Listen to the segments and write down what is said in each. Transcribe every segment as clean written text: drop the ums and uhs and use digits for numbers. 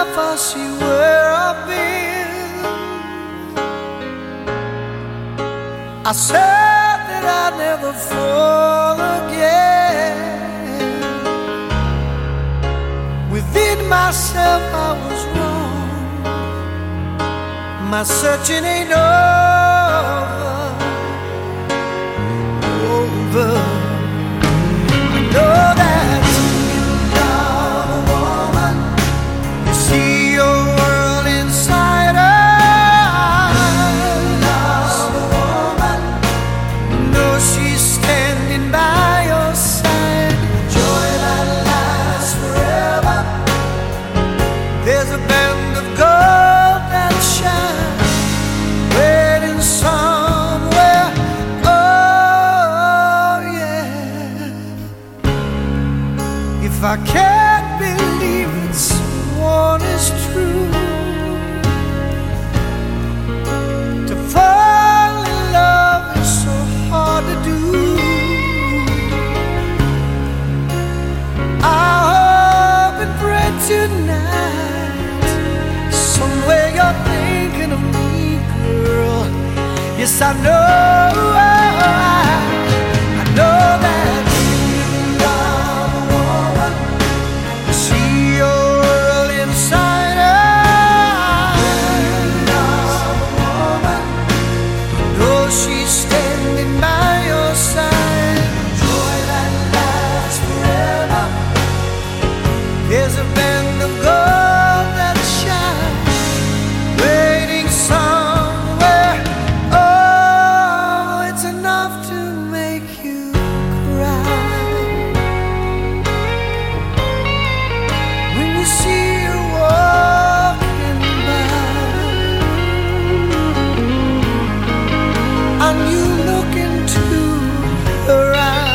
if I see where I've been, I said that I'd never fall again. Within myself I was wrong. My searching ain't over. I know that you love a woman, you see your world inside her. Love a woman, you know she's standing by your side. Joy that lasts forever. There's a band of gold that shines, waiting somewhere. Oh yeah. If I can't believe that someone is true, to fall in love is so hard to do. I hope and pray tonight, somewhere you're thinking of me, girl. Yes, I know, I know that you love a woman, you see your world inside her. Love a woman, you know she's standing by your side. Joy that lasts forever. There's a band of gold that shines, waiting somewhere. Oh, it's enough to make you cry when you see her walking by, and you look into her eyes.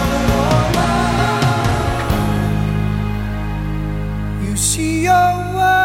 You see your world